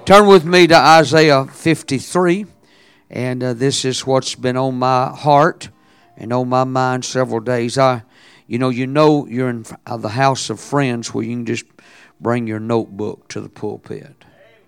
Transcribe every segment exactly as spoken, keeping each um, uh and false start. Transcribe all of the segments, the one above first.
Turn with me to Isaiah fifty-three, and uh, this is what's been on my heart and on my mind several days. I, you know, you know, you're in the house of friends where you can just bring your notebook to the pulpit.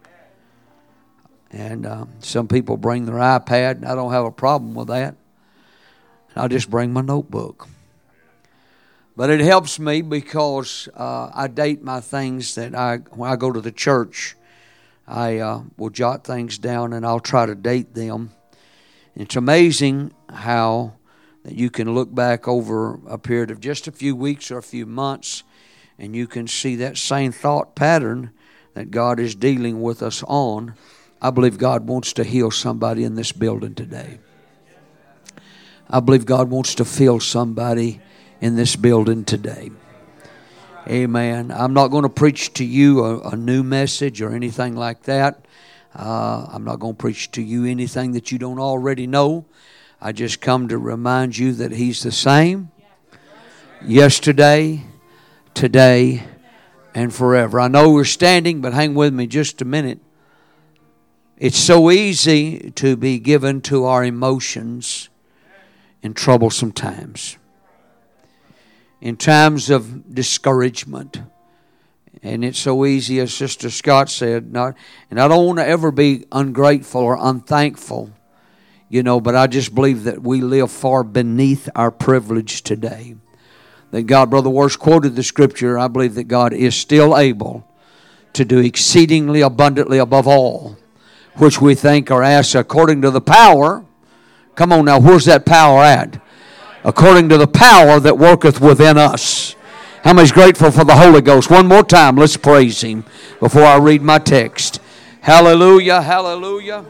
And um, some people bring their iPad, and I don't have a problem with that. I'll just bring my notebook. But it helps me because uh, I date my things that I, when I go to the church, I uh, will jot things down and I'll try to date them. It's amazing how that you can look back over a period of just a few weeks or a few months and you can see that same thought pattern that God is dealing with us on. I believe God wants to heal somebody in this building today. I believe God wants to fill somebody in this building today. Amen. I'm not going to preach to you a, a new message or anything like that. Uh, I'm not going to preach to you anything that you don't already know. I just come to remind you that He's the same yesterday, today, and forever. I know we're standing, but hang with me just a minute. It's so easy to be given to our emotions in troublesome times. In times of discouragement. And it's so easy, as Sister Scott said, not, and I don't want to ever be ungrateful or unthankful, you know, but I just believe that we live far beneath our privilege today. That God, Brother Worst quoted the scripture, I believe that God is still able to do exceedingly abundantly above all, which we think or ask according to the power. Come on now, where's that power at? According to the power that worketh within us. How many is grateful for the Holy Ghost? One more time, let's praise Him before I read my text. Hallelujah, hallelujah.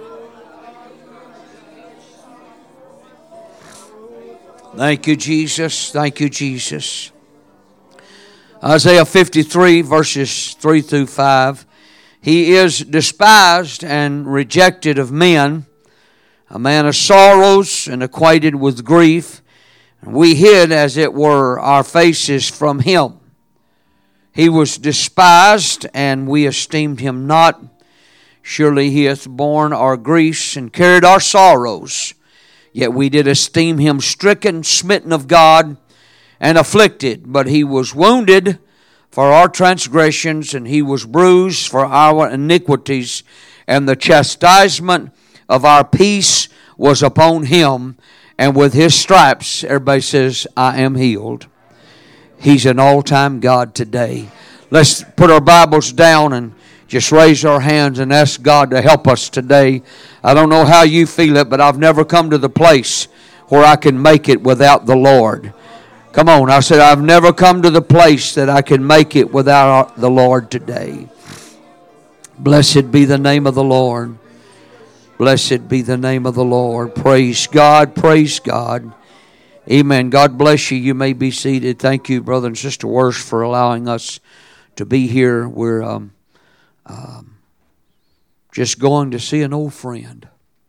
Thank you, Jesus. Thank you, Jesus. Isaiah fifty-three, verses three through five. He is despised and rejected of men, a man of sorrows and acquainted with grief. We hid, as it were, our faces from Him. He was despised, and we esteemed Him not. Surely He hath borne our griefs and carried our sorrows. Yet we did esteem Him stricken, smitten of God, and afflicted. But He was wounded for our transgressions, and He was bruised for our iniquities. And the chastisement of our peace was upon Him. And with His stripes, everybody says, I am healed. He's an all-time God today. Let's put our Bibles down and just raise our hands and ask God to help us today. I don't know how you feel it, but I've never come to the place where I can make it without the Lord. Come on, I said I've never come to the place that I can make it without the Lord today. Blessed be the name of the Lord. Blessed be the name of the Lord. Praise God. Praise God. Amen. God bless you. You may be seated. Thank you, Brother and Sister Worst, for allowing us to be here. We're um, um, just going to see an old friend.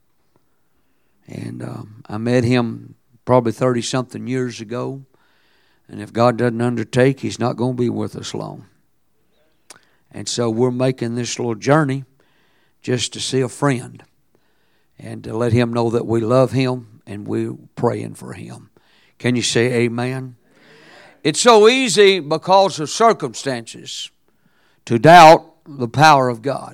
And um, I met him probably thirty-something years ago. And if God doesn't undertake, He's not going to be with us long. And so we're making this little journey just to see a friend. And to let him know that we love him and we're praying for him. Can you say amen? It's so easy because of circumstances to doubt the power of God.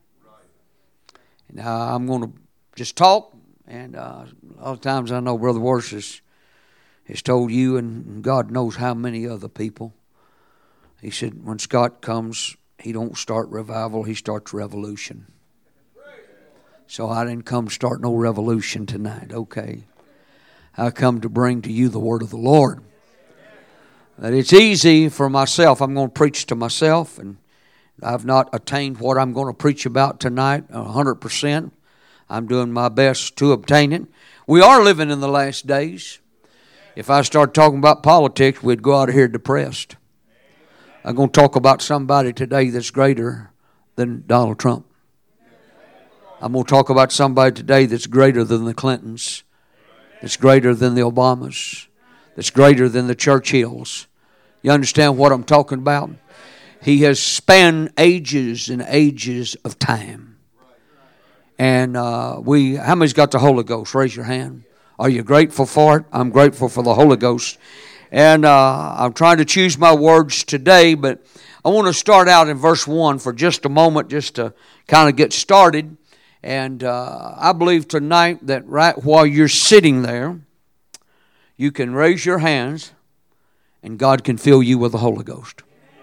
Now I'm going to just talk. And uh, a lot of times I know Brother Worst has, has told you and God knows how many other people. He said when Scott comes, he don't start revival, he starts revolution. So I didn't come to start no revolution tonight, okay? I come to bring to you the word of the Lord. That it's easy for myself. I'm going to preach to myself, and I've not attained what I'm going to preach about tonight one hundred percent. I'm doing my best to obtain it. We are living in the last days. If I start talking about politics, we'd go out of here depressed. I'm going to talk about somebody today that's greater than Donald Trump. I'm going to talk about somebody today that's greater than the Clintons, that's greater than the Obamas, that's greater than the Churchills. You understand what I'm talking about? He has spanned ages and ages of time. And uh, we, how many's got the Holy Ghost? Raise your hand. Are you grateful for it? I'm grateful for the Holy Ghost. And uh, I'm trying to choose my words today, but I want to start out in verse one for just a moment, just to kind of get started. And uh, I believe tonight that right while you're sitting there, you can raise your hands and God can fill you with the Holy Ghost.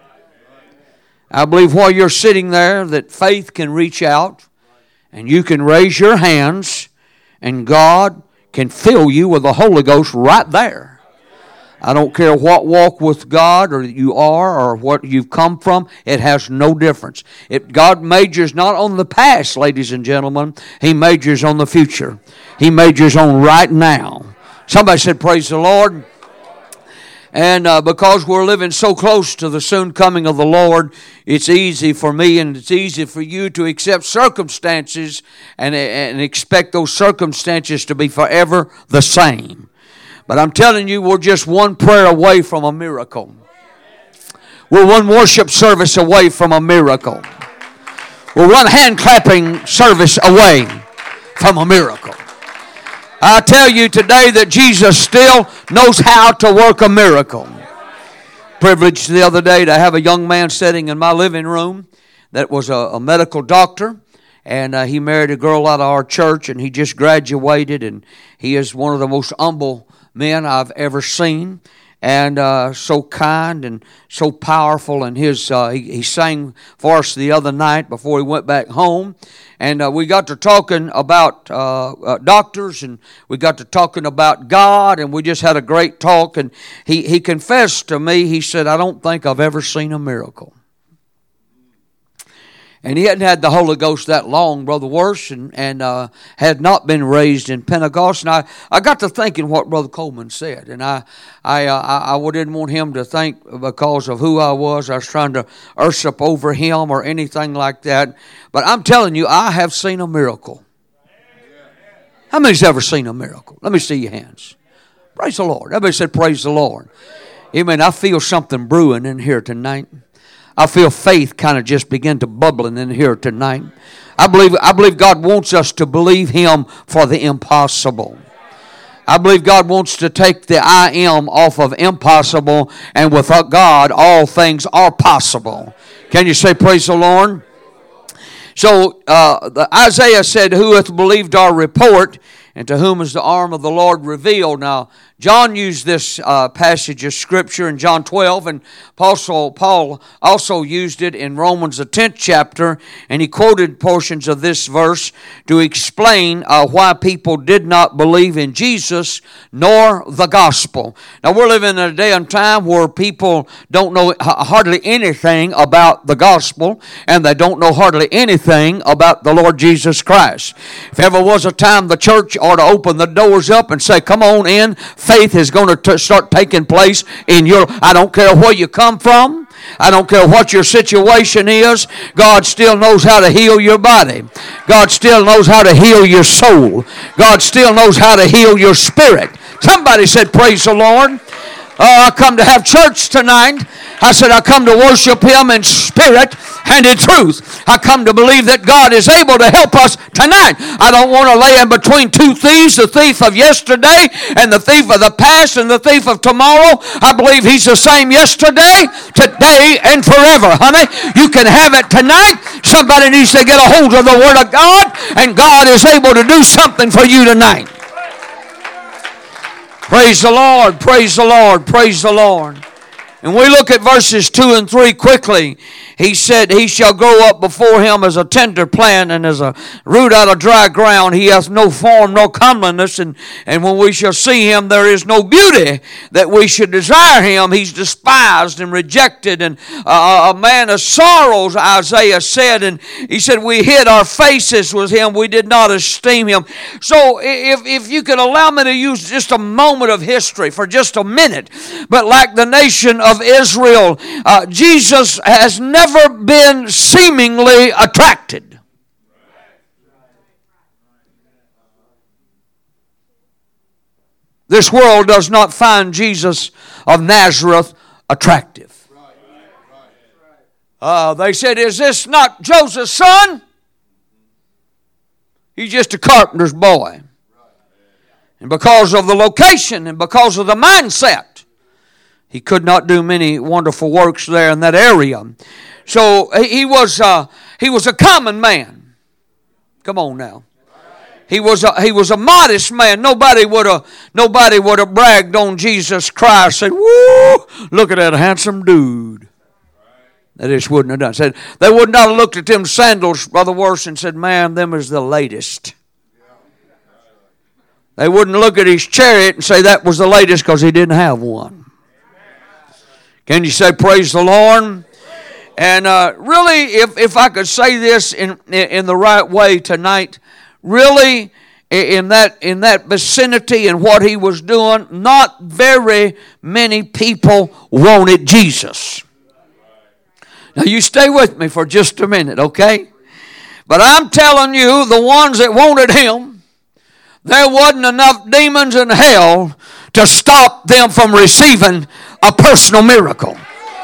I believe while you're sitting there that faith can reach out and you can raise your hands and God can fill you with the Holy Ghost right there. I don't care what walk with God or you are or what you've come from. It has no difference. It, God majors not on the past, ladies and gentlemen. He majors on the future. He majors on right now. Somebody said, praise the Lord. And uh, because we're living so close to the soon coming of the Lord, it's easy for me and it's easy for you to accept circumstances and, and expect those circumstances to be forever the same. But I'm telling you, we're just one prayer away from a miracle. We're one worship service away from a miracle. We're one hand clapping service away from a miracle. I tell you today that Jesus still knows how to work a miracle. Privileged the other day to have a young man sitting in my living room that was a, a medical doctor. And uh, he married a girl out of our church and he just graduated. And he is one of the most humble men I've ever seen, and uh, so kind and so powerful. And his uh, he, he sang for us the other night before he went back home, and uh, we got to talking about uh, uh, doctors, and we got to talking about God, and we just had a great talk. And he he confessed to me. He said, "I don't think I've ever seen a miracle." And he hadn't had the Holy Ghost that long, Brother Worse, and, and uh, had not been raised in Pentecost. And I, I got to thinking what Brother Coleman said. And I I, uh, I I didn't want him to think because of who I was, I was trying to usurp over him or anything like that. But I'm telling you, I have seen a miracle. How many's ever seen a miracle? Let me see your hands. Praise the Lord. Everybody said, praise the Lord. Amen. I feel something brewing in here tonight. I feel faith kind of just begin to bubbling in here tonight. I believe I believe God wants us to believe Him for the impossible. I believe God wants to take the I am off of impossible, and with God all things are possible. Can you say praise the Lord? So uh, the Isaiah said, "Who hath believed our report, and to whom is the arm of the Lord revealed?" Now, John used this uh, passage of Scripture in John twelve, and Apostle Paul also used it in Romans the tenth chapter, and he quoted portions of this verse to explain uh, why people did not believe in Jesus nor the gospel. Now, we're living in a day and time where people don't know hardly anything about the gospel, and they don't know hardly anything about the Lord Jesus Christ. If ever was a time the church ought to open the doors up and say, come on in, faith is going to t- start taking place in your, I don't care where you come from, I don't care what your situation is, God still knows how to heal your body. God still knows how to heal your soul. God still knows how to heal your spirit. Somebody said, praise the Lord. Oh, I come to have church tonight. I said, I come to worship Him in spirit and in truth. I come to believe that God is able to help us tonight. I don't want to lay in between two thieves, the thief of yesterday and the thief of the past and the thief of tomorrow. I believe He's the same yesterday, today, and forever, honey. You can have it tonight. Somebody needs to get a hold of the Word of God, and God is able to do something for you tonight. Praise the Lord, praise the Lord, praise the Lord. And we look at verses two and three quickly. He said, He shall grow up before Him as a tender plant and as a root out of dry ground. He hath no form nor comeliness. And, and when we shall see Him, there is no beauty that we should desire Him. He's despised and rejected and uh, a man of sorrows, Isaiah said. And he said, we hid our faces with Him. We did not esteem Him. So if, if you could allow me to use just a moment of history for just a minute. But like the nation of Israel, uh, Jesus has never been seemingly attracted. This world does not find Jesus of Nazareth attractive. Uh, they said, is this not Joseph's son? He's just a carpenter's boy. And because of the location and because of the mindset, he could not do many wonderful works there in that area. So he was uh, he was a common man. Come on now. He was a, he was a modest man. Nobody would have nobody would have bragged on Jesus Christ. Said, "Woo! Look at that handsome dude." They just wouldn't have done. Said they would not have looked at them sandals, Brother Worse, and said, "Man, them is the latest." They wouldn't look at his chariot and say that was the latest because he didn't have one. Can you say praise the Lord? And uh, really, if if I could say this in in the right way tonight, really in that in that vicinity and what he was doing, not very many people wanted Jesus. Now you stay with me for just a minute, okay? But I'm telling you, the ones that wanted him, there wasn't enough demons in hell to stop them from receiving a personal miracle.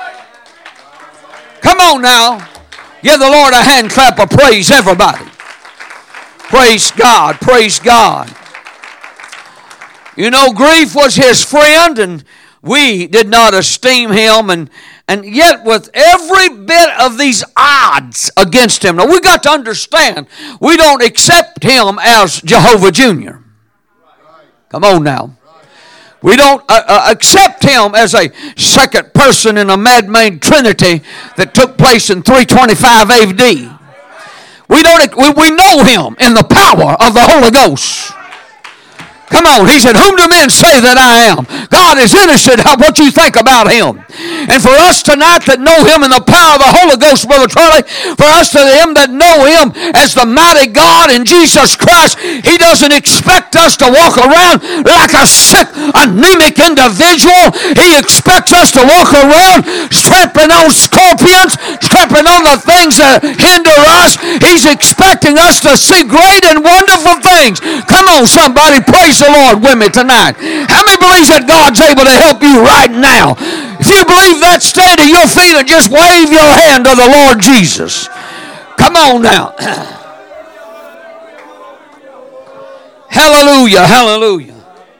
Come on now. Give the Lord a hand clap of praise, everybody. Praise God. Praise God. You know, grief was his friend, and we did not esteem him, and And yet with every bit of these odds against him. Now we got to understand, we don't accept him as Jehovah Junior Come on now. We don't uh, uh, accept him as a second person in a man-made trinity that took place in three twenty-five A D. We don't. We, we know him in the power of the Holy Ghost. Come on, he said, "Whom do men say that I am?" God is interested in what you think about him. And for us tonight that know him in the power of the Holy Ghost, Brother Charlie, for us to them that know him as the mighty God in Jesus Christ, he doesn't expect us to walk around like a sick, anemic individual. He expects us to walk around trampling on scorpions, trampling on the things that hinder us. He's expecting us to see great and wonderful things. Come on, somebody, praise the Lord with me tonight. How many believes that God's able to help you right now? If you believe that, stand to your feet and just wave your hand to the Lord Jesus. Come on now. Hallelujah, hallelujah.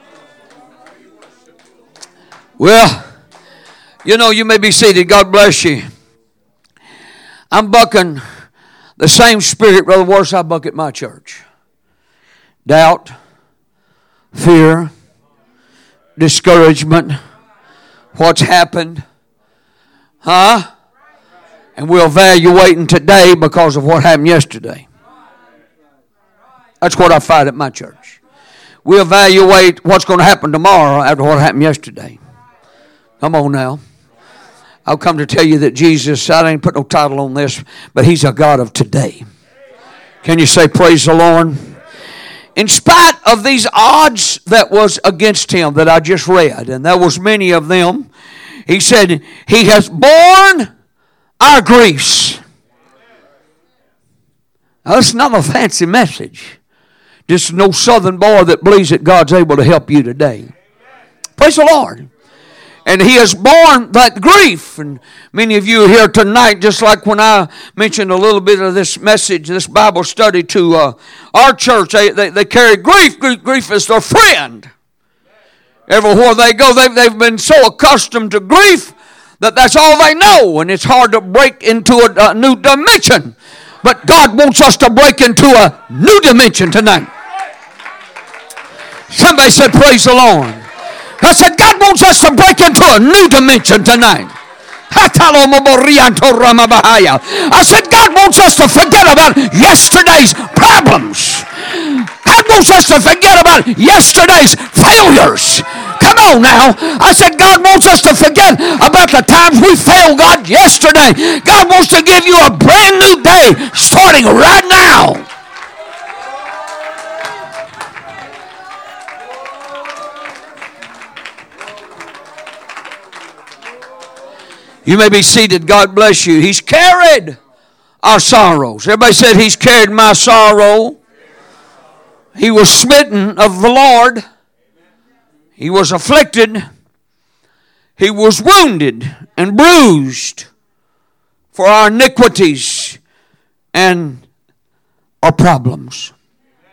Well, you know, you may be seated. God bless you. I'm bucking the same spirit, Brother Worse, I buck at my church. Doubt, fear, discouragement, what's happened, huh? And we're evaluating today because of what happened yesterday. That's what I fight at my church. We evaluate what's going to happen tomorrow after what happened yesterday. Come on now. I'll come to tell you that Jesus, I didn't put no title on this, but he's a God of today. Can you say praise the Lord? In spite of these odds that was against him that I just read, and there was many of them, he said, he has borne our griefs. Now, that's not a fancy message. Just no southern boy that believes that God's able to help you today. Praise the Lord. And he has borne that grief. And many of you are here tonight, just like when I mentioned a little bit of this message, this Bible study to uh, our church. They, they, they carry grief. grief. Grief is their friend. Everywhere they go, they've, they've been so accustomed to grief that that's all they know. And it's hard to break into a, a new dimension. But God wants us to break into a new dimension tonight. Somebody said, praise the Lord. I said, God wants us to break into a new dimension tonight. I said, God wants us to forget about yesterday's problems. God wants us to forget about yesterday's failures. Come on now. I said, God wants us to forget about the times we failed God yesterday. God wants to give you a brand new day starting right now. You may be seated. God bless you. He's carried our sorrows. Everybody said, he's carried my sorrow. He was smitten of the Lord. He was afflicted. He was wounded and bruised for our iniquities and our problems.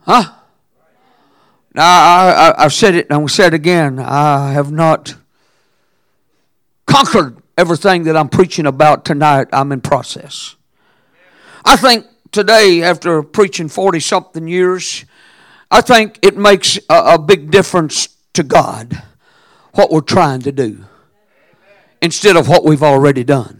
Huh? Now, I, I, I've said it and I'll say it again. I have not conquered everything that I'm preaching about tonight. I'm in process. I think today, after preaching forty-something years, I think it makes a, a big difference to God what we're trying to do instead of what we've already done.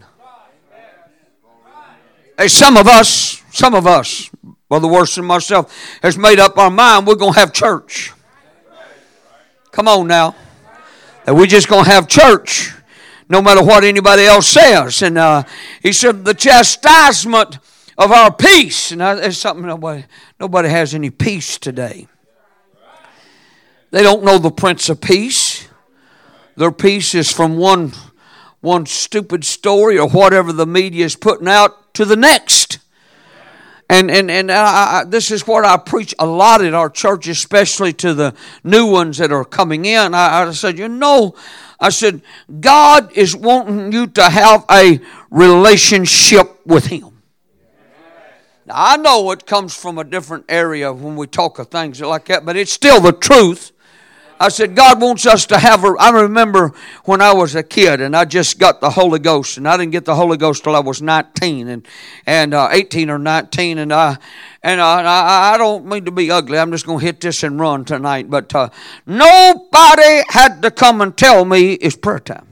Hey, some of us, some of us, Brother Worse and myself, has made up our mind we're going to have church. Come on now. That we're just going to have church no matter what anybody else says. And uh, he said the chastisement of our peace. And that's something nobody, nobody has any peace today. They don't know the Prince of Peace. Their peace is from one, one stupid story or whatever the media is putting out to the next. And and and I, I, this is what I preach a lot at our church, especially to the new ones that are coming in. I, I said, you know, I said, God is wanting you to have a relationship with Him. Now, I know it comes from a different area when we talk of things like that, but it's still the truth. I said, God wants us to have a... I remember when I was a kid and I just got the Holy Ghost. And I didn't get the Holy Ghost till I was nineteen and and uh, eighteen or nineteen. And, I, and I, I don't mean to be ugly. I'm just going to hit this and run tonight. But uh, nobody had to come and tell me it's prayer time.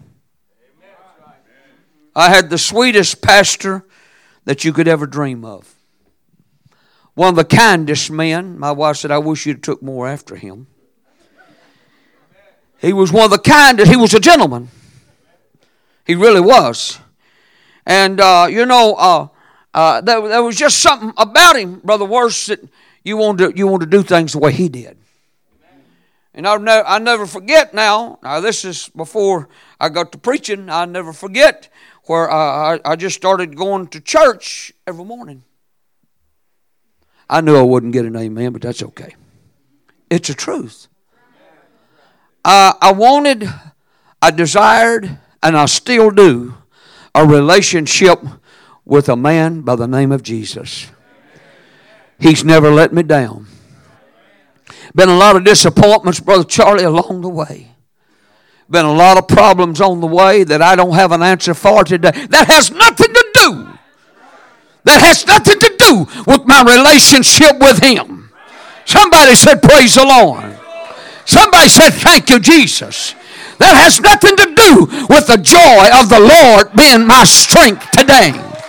I had the sweetest pastor that you could ever dream of. One of the kindest men. My wife said, I wish you'd took more after him. He was one of the kindest. He was a gentleman. He really was. And, uh, you know, uh, uh, there, there was just something about him, Brother Worse, that you wanted to, you wanted to do things the way he did. And I'll never, I never forget now. Now, this is before I got to preaching. I never forget where uh, I, I just started going to church every morning. I knew I wouldn't get an amen, but that's okay. It's the truth. Uh, I wanted, I desired, and I still do, a relationship with a man by the name of Jesus. He's never let me down. Been a lot of disappointments, Brother Charlie, along the way. Been a lot of problems on the way that I don't have an answer for today. That has nothing to do. That has nothing to do with my relationship with Him. Somebody said, praise the Lord. Somebody said, thank you, Jesus. That has nothing to do with the joy of the Lord being my strength today.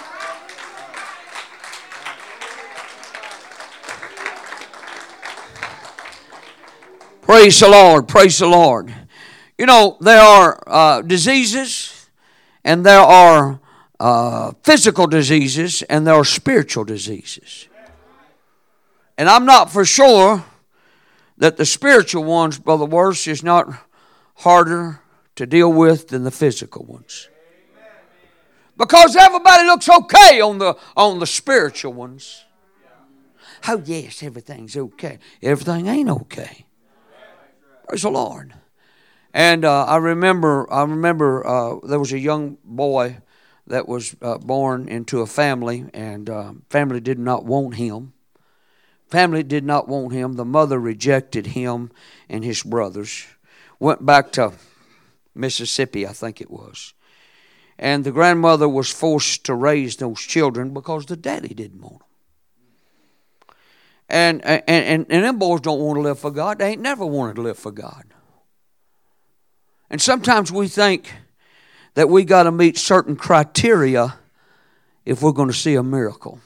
Praise the Lord. Praise the Lord. You know, there are uh, diseases, and there are uh, physical diseases, and there are spiritual diseases. And I'm not for sure that the spiritual ones, Brother Worse, is not harder to deal with than the physical ones. Because everybody looks okay on the on the spiritual ones. Oh yes, everything's okay. Everything ain't okay. Praise the Lord. And uh, I remember, I remember uh, there was a young boy that was uh, born into a family, and uh, family did not want him. Family did not want him. The mother rejected him and his brothers. Went back to Mississippi, I think it was. And the grandmother was forced to raise those children because the daddy didn't want them. And, and, and, and them boys don't want to live for God. They ain't never wanted to live for God. And sometimes we think that we got to meet certain criteria if we're going to see a miracle.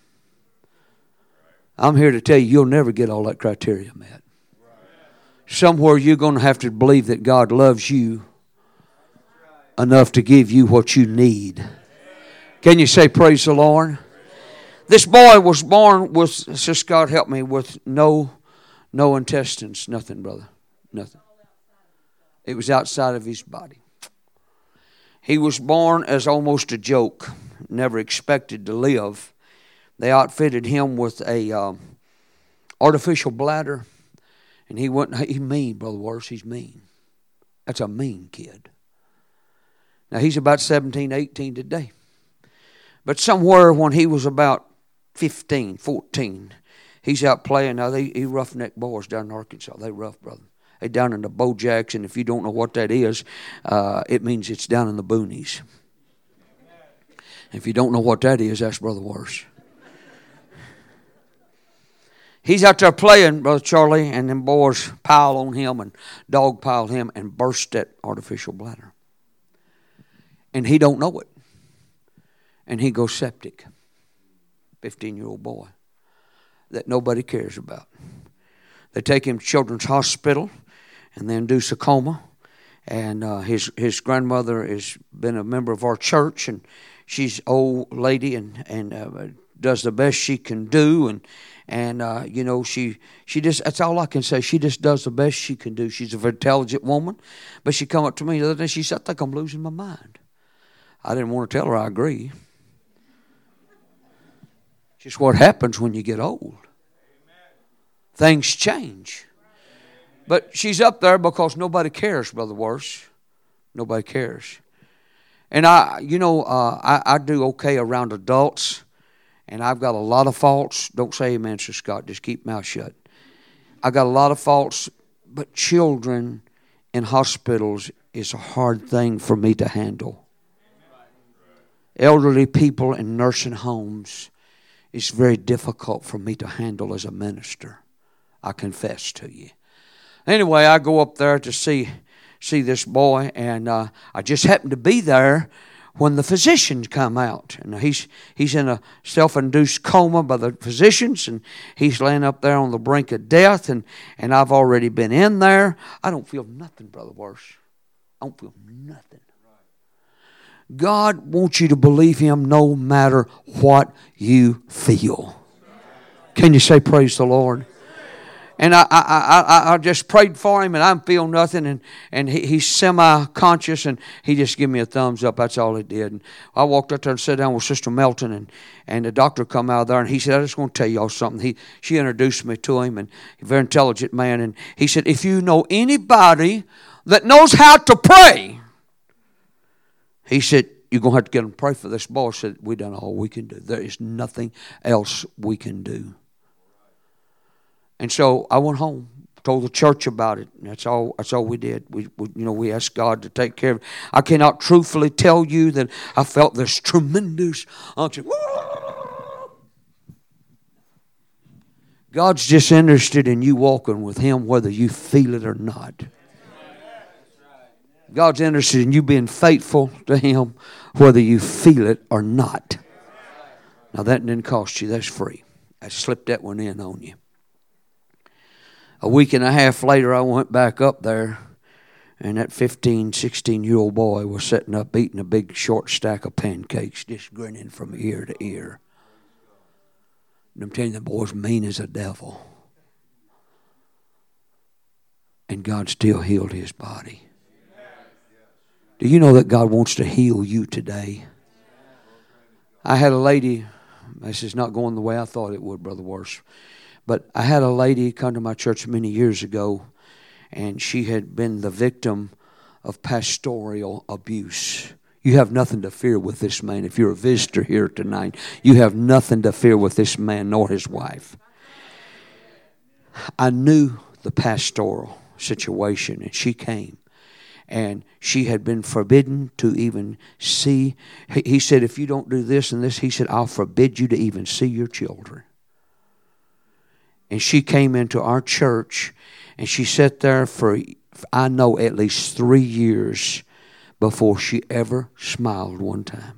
I'm here to tell you, you'll never get all that criteria met. Somewhere you're going to have to believe that God loves you enough to give you what you need. Can you say praise the Lord? This boy was born with, just God help me, with no, no intestines, nothing, brother, nothing. It was outside of his body. He was born as almost a joke, never expected to live. They outfitted him with a um, artificial bladder, and he went. He's mean, Brother Worse. He's mean. That's a mean kid. Now he's about seventeen, eighteen today, but somewhere when he was about fifteen, fourteen, he's out playing. Now, they, he roughneck boys down in Arkansas. They rough, brother. They down in the Bojacks, and if you don't know what that is, uh, it means it's down in the boonies. If you don't know what that is, that's Brother Worse. He's out there playing, Brother Charlie, and them boys pile on him and dog pile him and burst that artificial bladder. And he don't know it. And he goes septic. fifteen-year-old boy that nobody cares about. They take him to Children's Hospital and they induce a coma. And uh, his his grandmother has been a member of our church, and she's an old lady and and uh, does the best she can do. And and uh, you know she she just that's all I can say. She just does the best she can do. She's a very intelligent woman, but she come up to me the other day. She said, "I think I'm losing my mind." I didn't want to tell her I agree. Just what happens when you get old. Things change. But she's up there because nobody cares, Brother Worse. Nobody cares. And I, you know, uh, I, I do okay around adults, and I've got a lot of faults. Don't say amen, Sir Scott. Just keep mouth shut. I got a lot of faults, but children in hospitals is a hard thing for me to handle. Elderly people in nursing homes is very difficult for me to handle as a minister. I confess to you. Anyway, I go up there to see see this boy, and uh, I just happened to be there when the physicians come out. And he's he's in a self-induced coma by the physicians, and he's laying up there on the brink of death, and, and I've already been in there. I don't feel nothing, Brother Worse. I don't feel nothing. God wants you to believe Him no matter what you feel. Can you say praise the Lord? And I, I, I, I just prayed for him, and I don't feel nothing, and, and he, he's semi-conscious, and he just gave me a thumbs up. That's all he did. And I walked up there and sat down with Sister Melton, and, and the doctor come out of there, and he said, "I just want to tell y'all something." He She introduced me to him, and a very intelligent man, and he said, "If you know anybody that knows how to pray," he said, "you're going to have to get them to pray for this boy." I said, "We done all we can do. There is nothing else we can do." And so I went home, told the church about it, and that's all. That's all we did. We, we, you know, we asked God to take care of it. I cannot truthfully tell you that I felt this tremendous unction. God's just interested in you walking with Him, whether you feel it or not. God's interested in you being faithful to Him, whether you feel it or not. Now that didn't cost you. That's free. I slipped that one in on you. A week and a half later, I went back up there, and that fifteen, sixteen-year-old boy was sitting up eating a big short stack of pancakes, just grinning from ear to ear. And I'm telling you, the boy's mean as a devil. And God still healed his body. Do you know that God wants to heal you today? I had a lady, this is not going the way I thought it would, Brother Worse. But I had a lady come to my church many years ago, and she had been the victim of pastoral abuse. You have nothing to fear with this man. If you're a visitor here tonight, you have nothing to fear with this man nor his wife. I knew the pastoral situation, and she came. And she had been forbidden to even see. He said, "If you don't do this and this," he said, "I'll forbid you to even see your children." And she came into our church, and she sat there for, I know, at least three years before she ever smiled one time.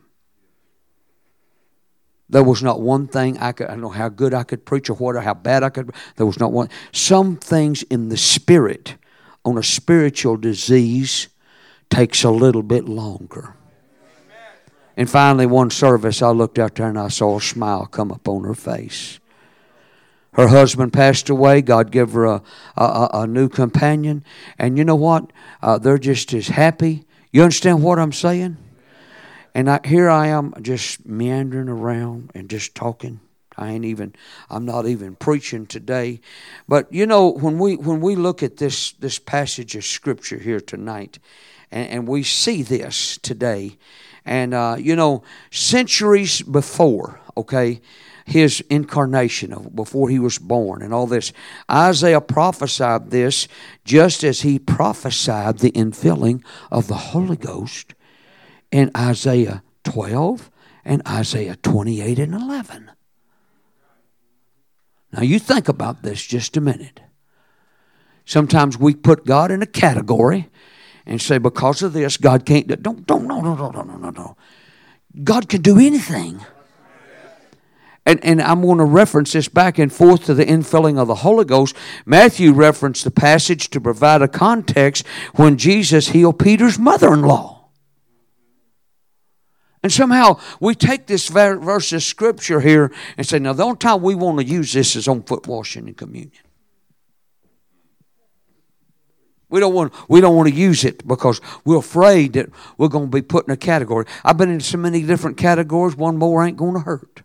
There was not one thing I could, I don't know how good I could preach or what, or how bad I could. There was not one. Some things in the spirit, on a spiritual disease, takes a little bit longer. And finally, one service, I looked out there and I saw a smile come up on her face. Her husband passed away. God gave her a, a, a new companion. And you know what? Uh, they're just as happy. You understand what I'm saying? And I, here I am just meandering around and just talking. I ain't even, I'm not even preaching today. But you know, when we when we look at this, this passage of Scripture here tonight, and, and we see this today, and uh, you know, centuries before, okay, his incarnation, of before he was born and all this. Isaiah prophesied this just as he prophesied the infilling of the Holy Ghost in Isaiah twelve and Isaiah twenty-eight and eleven. Now you think about this just a minute. Sometimes we put God in a category and say, because of this, God can't do it. Don't, don't, no, no, no, no, no, no. God can do anything. And, and I'm going to reference this back and forth to the infilling of the Holy Ghost. Matthew referenced the passage to provide a context when Jesus healed Peter's mother-in-law. And somehow we take this verse of Scripture here and say, now the only time we want to use this is on foot washing and communion. We don't want we don't want to use it because we're afraid that we're going to be put in a category. I've been in so many different categories, one more ain't going to hurt.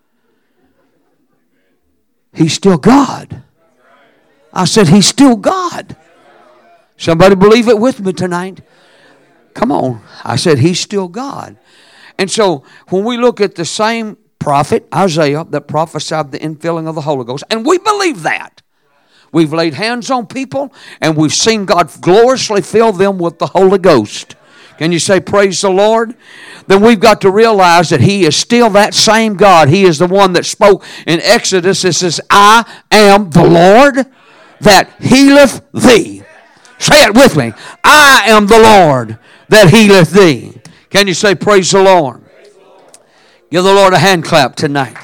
He's still God. I said he's still God. Somebody believe it with me tonight? Come on. I said he's still God. And so when we look at the same prophet, Isaiah, that prophesied the infilling of the Holy Ghost, and we believe that. We've laid hands on people, and we've seen God gloriously fill them with the Holy Ghost. Can you say praise the Lord? Then we've got to realize that He is still that same God. He is the one that spoke in Exodus. It says, I am the Lord that healeth thee. Say it with me. I am the Lord that healeth thee. Can you say praise the Lord? Give the Lord a hand clap tonight.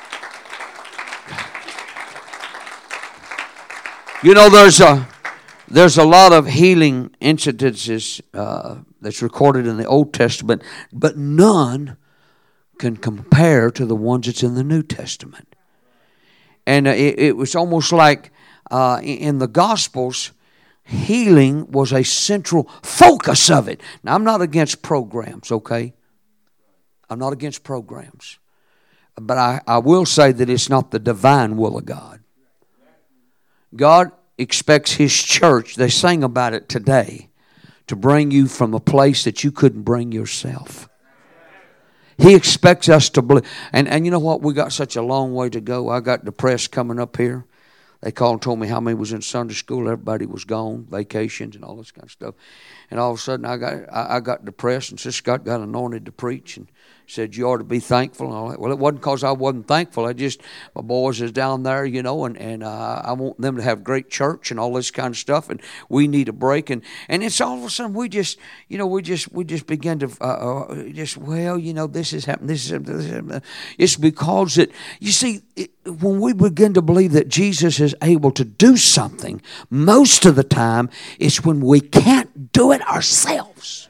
You know, there's a there's a lot of healing incidences uh, that's recorded in the Old Testament, but none can compare to the ones that's in the New Testament. And uh, it, it was almost like uh, in the Gospels, healing was a central focus of it. Now, I'm not against programs, okay? I'm not against programs. But I, I will say that it's not the divine will of God. God expects His church, they sang about it today, to bring you from a place that you couldn't bring yourself. He expects us to believe. And, and you know what? We got such a long way to go. I got depressed coming up here. They called and told me how many was in Sunday school. Everybody was gone, vacations and all this kind of stuff. And all of a sudden I got I, I got depressed, and Sister Scott got anointed to preach and said, you ought to be thankful. And all that. Well, it wasn't because I wasn't thankful. I just, my boys is down there, you know, and, and uh, I want them to have great church and all this kind of stuff. And we need a break. And, and it's all of a sudden we just, you know, we just we just begin to, uh, uh, just, well, you know, this is happening. This is happening. This is happening. It's because that, you see, it, when we begin to believe that Jesus is able to do something, most of the time it's when we can't do it ourselves.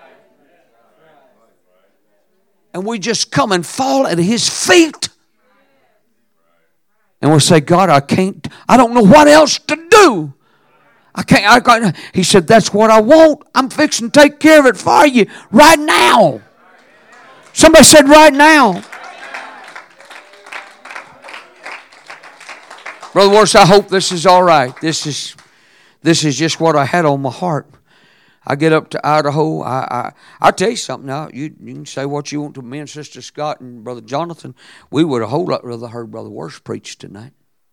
And we just come and fall at His feet. And we'll say, God, I can't, I don't know what else to do. I can't, I got, He said, that's what I want. I'm fixing to take care of it for you right now. Somebody said right now. Brother Worse, I hope this is all right. This is, this is just what I had on my heart. I get up to Idaho. I, I I'll tell you something now. You, you can say what you want to me and Sister Scott and Brother Jonathan. We would a whole lot rather heard Brother Worse preach tonight.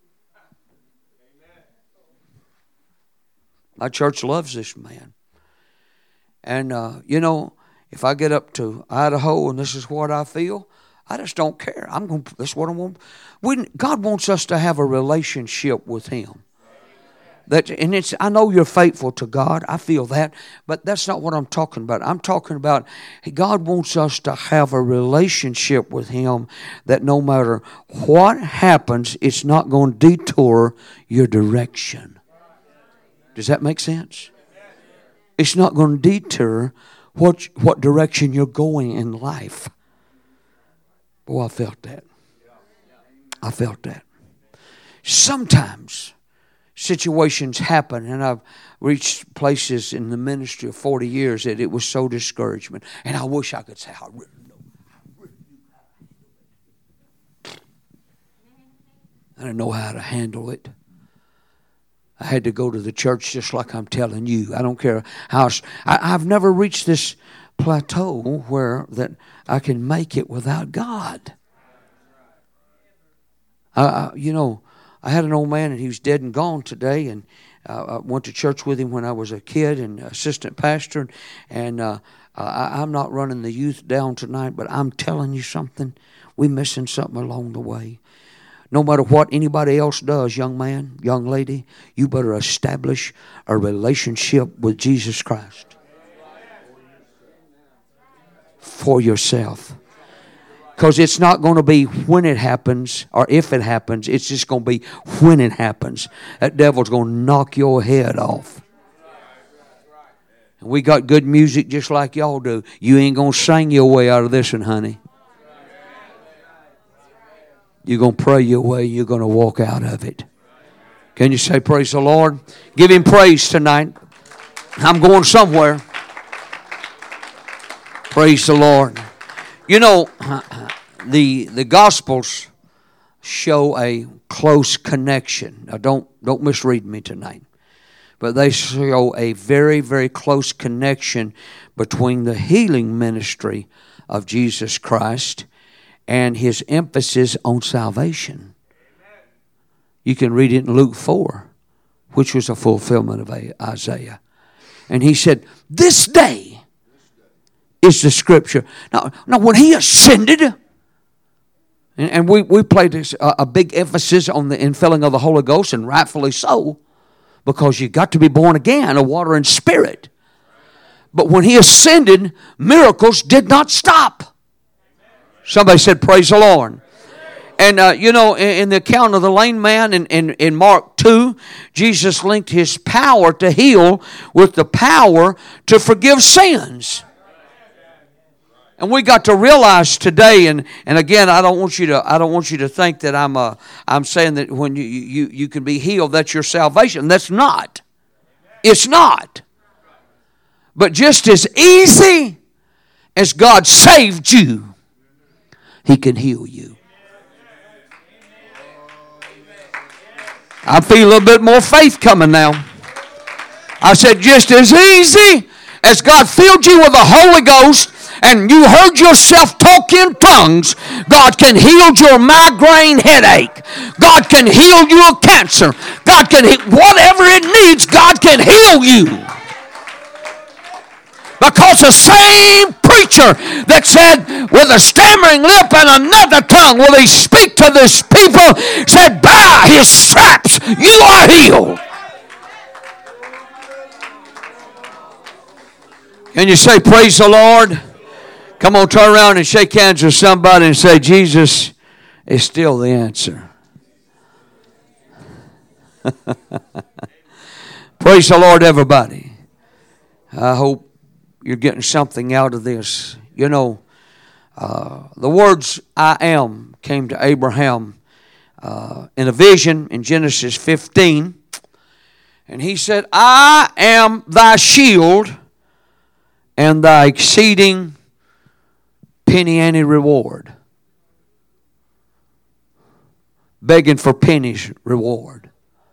My church loves this man. And, uh, you know, if I get up to Idaho and this is what I feel, I just don't care. I'm going. That's what I want. We, God wants us to have a relationship with Him. That, and it's, I know you're faithful to God. I feel that. But that's not what I'm talking about. I'm talking about God wants us to have a relationship with Him that no matter what happens, it's not going to detour your direction. Does that make sense? It's not going to deter what, what direction you're going in life. Boy, I felt that. I felt that. Sometimes situations happen, and I've reached places in the ministry of forty years that it was so discouragement. And I wish I could say, I really know. I didn't know how to handle it. I had to go to the church just like I'm telling you. I don't care how. I, I've never reached this plateau where that I can make it without God. Uh, you know, I had an old man, and he was dead and gone today, and uh, I went to church with him when I was a kid and assistant pastor, and uh, I, I'm not running the youth down tonight, but I'm telling you something, we're missing something along the way. No matter what anybody else does, young man, young lady, you better establish a relationship with Jesus Christ for yourself. Because it's not going to be when it happens or if it happens. It's just going to be when it happens. That devil's going to knock your head off. And we got good music just like y'all do. You ain't going to sing your way out of this one, honey. You're going to pray your way. You're going to walk out of it. Can you say praise the Lord? Give him praise tonight. I'm going somewhere. Praise the Lord. You know, the the Gospels show a close connection. Now, don't don't misread me tonight, but they show a very very close connection between the healing ministry of Jesus Christ and his emphasis on salvation. You can read it in Luke four, which was a fulfillment of Isaiah, and he said, "This day is the scripture." Now, now when he ascended, and, and we, we played this, uh, a big emphasis on the infilling of the Holy Ghost, and rightfully so, because you got to be born again of water and spirit. But when he ascended, miracles did not stop. Somebody said, praise the Lord. And, uh, you know, in, in the account of the lame man in, in, in Mark two, Jesus linked his power to heal with the power to forgive sins. And we got to realize today, and, and again, I don't want you to I don't want you to think that I'm uh, I'm saying that when you, you you can be healed, that's your salvation. That's not. It's not. But just as easy as God saved you, he can heal you. I feel a little bit more faith coming now. I said just as easy as God filled you with the Holy Ghost and you heard yourself talk in tongues, God can heal your migraine headache. God can heal your cancer. God can heal whatever it needs. God can heal you. Because the same preacher that said, with a stammering lip and another tongue will he speak to this people, said, by his stripes you are healed. Can you say praise the Lord? Come on, turn around and shake hands with somebody and say, Jesus is still the answer. Praise the Lord, everybody. I hope you're getting something out of this. You know, uh, the words I am came to Abraham uh, in a vision in Genesis fifteen. And he said, I am thy shield and thy exceeding penny ante reward. Begging for pennies reward.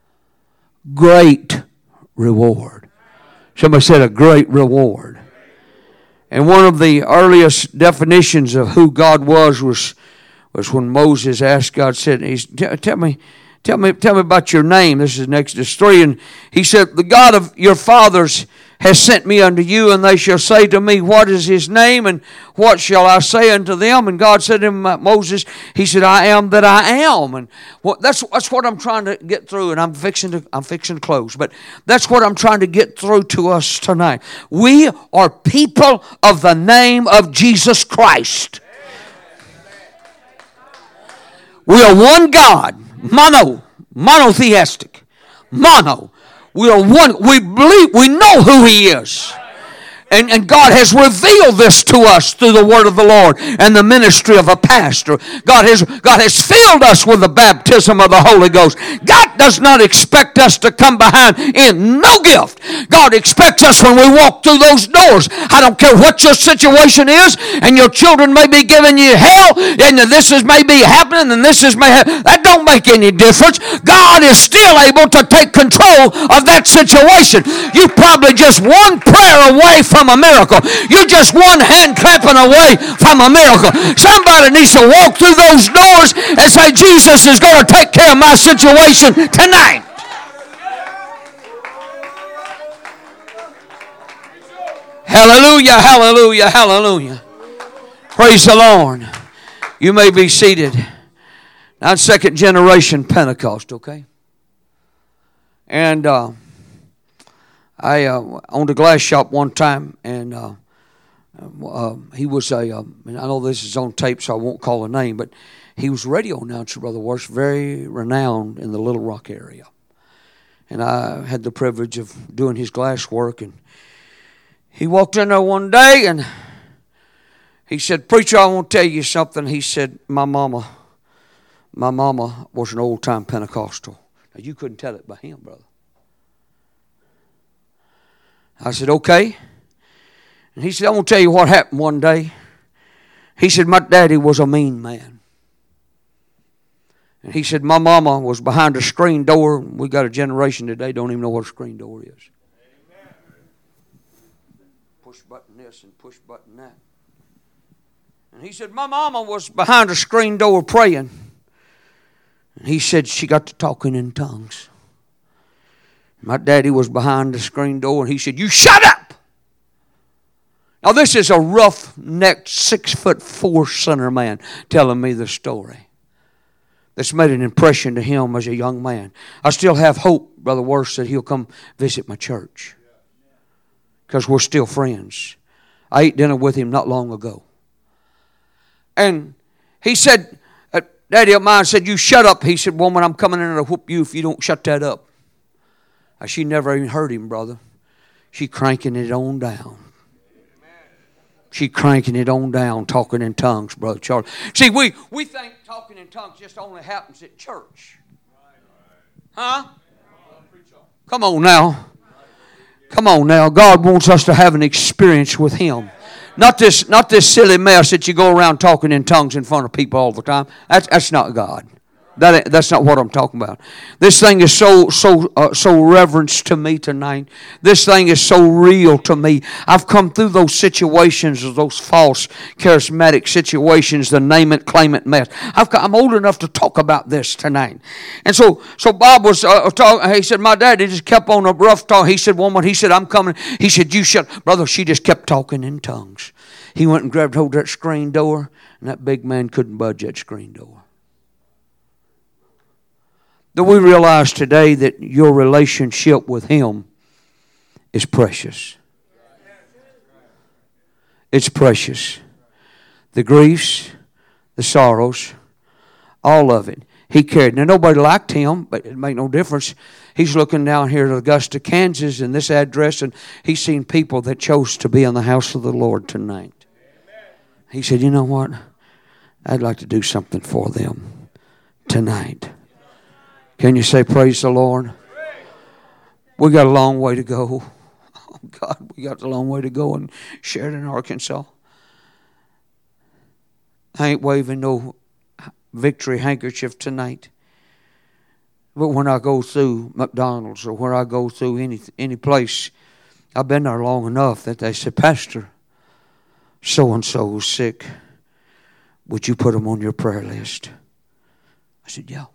Great reward. Somebody said a great reward. And one of the earliest definitions of who God was was, was when Moses asked God, said, he's, tell me, tell me, tell me about your name. This is in Exodus three. And he said, the God of your fathers has sent me unto you, and they shall say to me, what is his name, and what shall I say unto them? And God said to him, Moses, he said, I am that I am. And what, that's that's what I'm trying to get through, and I'm fixing to I'm fixing to close. But that's what I'm trying to get through to us tonight. We are people of the name of Jesus Christ. We are one God, mono, monotheistic, mono. We are one. We believe. We know who he is. And, and God has revealed this to us through the word of the Lord and the ministry of a pastor. God has, God has filled us with the baptism of the Holy Ghost. God does not expect us to come behind in no gift. God expects us when we walk through those doors. I don't care what your situation is, and your children may be giving you hell, and this is may be happening, and this is may happen. That don't make any difference. God is still able to take control of that situation. You probably just one prayer away from a miracle. You're just one hand clapping away from a miracle. Somebody needs to walk through those doors and say, Jesus is going to take care of my situation tonight. Hallelujah, hallelujah, hallelujah. Praise the Lord. You may be seated. Now, second generation Pentecost, okay? And uh, I uh, owned a glass shop one time, and uh, uh, he was a, uh, and I know this is on tape, so I won't call a name, but he was a radio announcer, Brother Worth, very renowned in the Little Rock area. And I had the privilege of doing his glass work, and he walked in there one day, and he said, "Preacher, I want to tell you something." He said, my mama, my mama was an old-time Pentecostal. Now, you couldn't tell it by him, brother. I said, okay. And he said, I want to tell you what happened one day. He said, my daddy was a mean man. And he said, my mama was behind a screen door. We got a generation today don't even know what a screen door is. Push button this and push button that. And he said, my mama was behind a screen door praying. And he said she got to talking in tongues. My daddy was behind the screen door, and he said, you shut up! Now this is a rough-necked, six-foot-four sinner man telling me the story. That's made an impression to him as a young man. I still have hope, Brother Worth, that he'll come visit my church. Because we're still friends. I ate dinner with him not long ago. And he said, a daddy of mine said, you shut up. He said, woman, I'm coming in to whoop you if you don't shut that up. Now, she never even heard him, brother. She cranking it on down. She cranking it on down, talking in tongues, Brother Charlie. See, we, we think talking in tongues just only happens at church. Huh? Come on now. Come on now. God wants us to have an experience with Him. Not this, not this silly mess that you go around talking in tongues in front of people all the time. That's, that's not God. That, that's not what I'm talking about. This thing is so so uh, so reverenced to me tonight. This thing is so real to me. I've come through those situations, those false charismatic situations, the name it, claim it mess. I've got, I'm old enough to talk about this tonight. And so so Bob was uh, talking. He said, my daddy just kept on a rough talk. He said, woman, he said, I'm coming. He said, you shut. Brother, she just kept talking in tongues. He went and grabbed hold of that screen door, and that big man couldn't budge that screen door. Do we realize today that your relationship with Him is precious? It's precious. The griefs, the sorrows, all of it. He carried. Now, nobody liked him, but it made no difference. He's looking down here at Augusta, Kansas, in this address, and he's seen people that chose to be in the house of the Lord tonight. He said, you know what? I'd like to do something for them tonight. Can you say praise the Lord? We got a long way to go. Oh God, we got a long way to go in Sheridan, Arkansas. I ain't waving no victory handkerchief tonight. But when I go through McDonald's or where I go through any any place, I've been there long enough that they say, Pastor, so-and-so is sick. Would you put them on your prayer list? I said, yeah.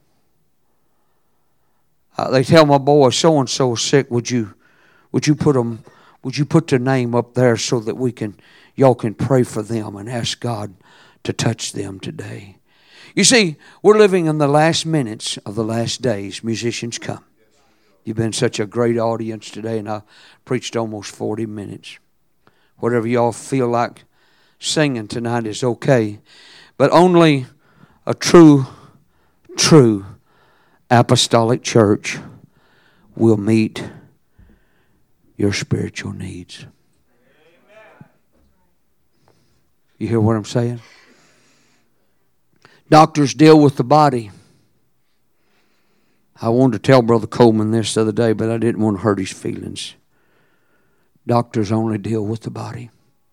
Uh, they tell my boy, so-and-so is sick. Would you, would you put them, would you put their name up there so that we can, y'all can pray for them and ask God to touch them today? You see, we're living in the last minutes of the last days. Musicians, come. You've been such a great audience today, and I preached almost forty minutes. Whatever y'all feel like singing tonight is okay. But only a true, true apostolic church will meet your spiritual needs. You hear what I'm saying? Doctors deal with the body. I wanted to tell Brother Coleman this the other day, but I didn't want to hurt his feelings. Doctors only deal with the body.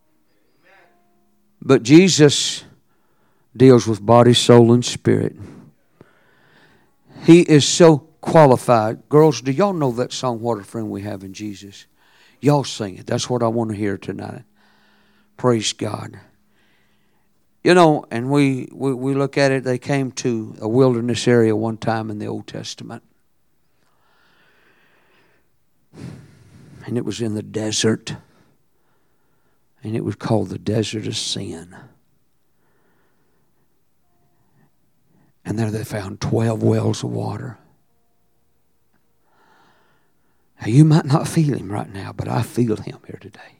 But Jesus deals with body, soul, and spirit. He is so qualified. Girls, do y'all know that song, What a Friend We Have in Jesus? Y'all sing it. That's what I want to hear tonight. Praise God. You know, and we, we, we look at it, they came to a wilderness area one time in the Old Testament. And it was in the desert. And it was called the Desert of Sin. And there they found twelve wells of water. Now you might not feel him right now, but I feel him here today.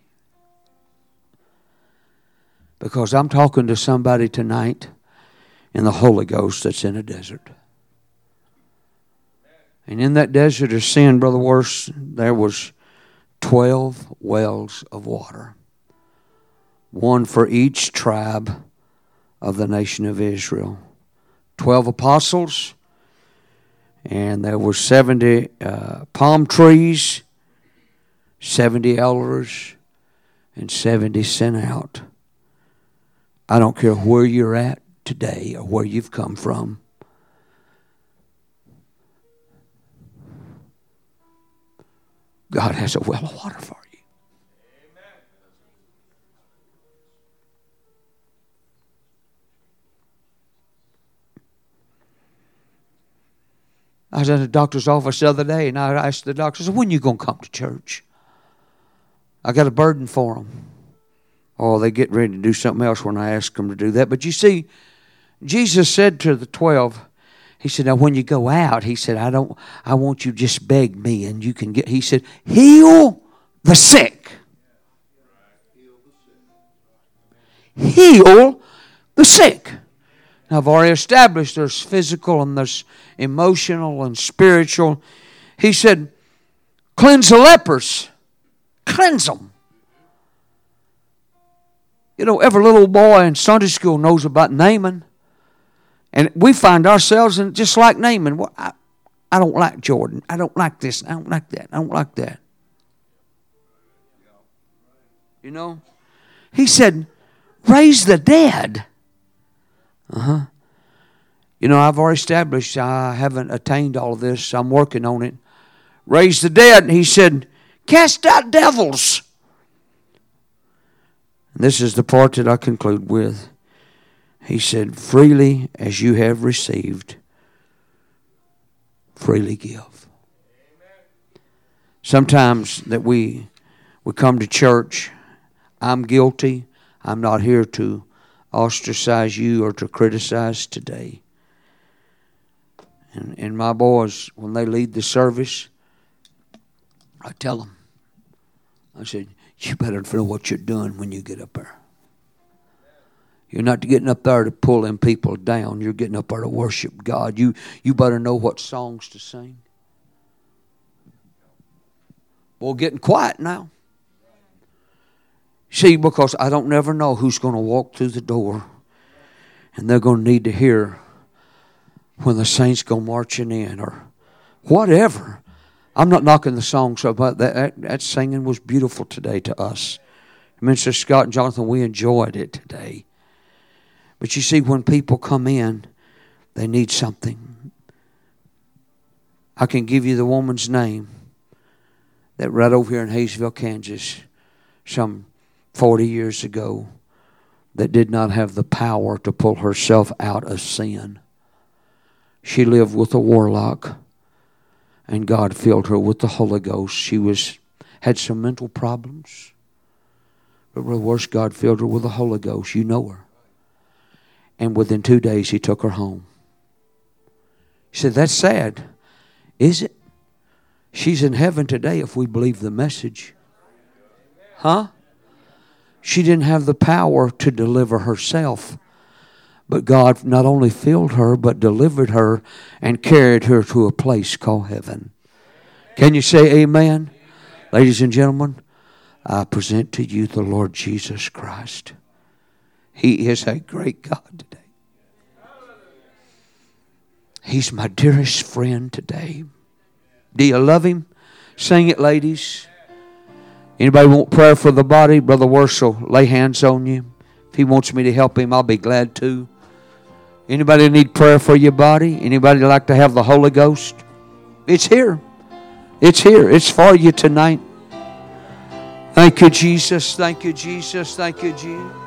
Because I'm talking to somebody tonight in the Holy Ghost that's in a desert. And in that desert of sin, Brother Worse, there was twelve wells of water. One for each tribe of the nation of Israel. Twelve apostles, and there were seventy uh, palm trees, seventy elders, and seventy sent out. I don't care where you're at today or where you've come from. God has a well of water for you. I was in the doctor's office the other day, and I asked the doctor, I said, when are you going to come to church? I got a burden for them. Oh, they get ready to do something else when I ask them to do that. But you see, Jesus said to the twelve, he said, now when you go out, he said, I don't, I want you to just beg me, and you can get, he said, heal the sick. Heal the sick. Now, I've already established there's physical and there's emotional and spiritual. He said, cleanse the lepers. Cleanse them. You know, every little boy in Sunday school knows about Naaman. And we find ourselves in just like Naaman. Well, I, I don't like Jordan. I don't like this. I don't like that. I don't like that. You know? He said, raise the dead. Uh-huh. You know, I've already established I haven't attained all of this. I'm working on it. Raise the dead. He said, cast out devils. And this is the part that I conclude with. He said, freely as you have received, freely give. Sometimes that we we come to church, I'm guilty. I'm not here to ostracize you or to criticize today. And, and my boys, when they lead the service, I tell them, I said, you better know what you're doing when you get up there. You're not getting up there to pull them people down. You're getting up there to worship God. You, you better know what songs to sing. Well, getting quiet now. See, because I don't never know who's going to walk through the door, and they're going to need to hear when the saints go marching in or whatever. I'm not knocking the songs about that. That, that singing was beautiful today to us. Minister Scott and Jonathan, we enjoyed it today. But you see, when people come in, they need something. I can give you the woman's name that right over here in Hayesville, Kansas, some forty years ago, that did not have the power to pull herself out of sin. She lived with a warlock, and God filled her with the Holy Ghost. She was had some mental problems, but the worst, God filled her with the Holy Ghost. You know her. And within two days, he took her home. He said, that's sad. Is it? She's in heaven today if we believe the message. Huh? She didn't have the power to deliver herself. But God not only filled her, but delivered her and carried her to a place called heaven. Can you say amen? Ladies and gentlemen, I present to you the Lord Jesus Christ. He is a great God today. He's my dearest friend today. Do you love him? Sing it, ladies. Anybody want prayer for the body? Brother Worse will lay hands on you. If he wants me to help him, I'll be glad to. Anybody need prayer for your body? Anybody like to have the Holy Ghost? It's here. It's here. It's for you tonight. Thank you, Jesus. Thank you, Jesus. Thank you, Jesus.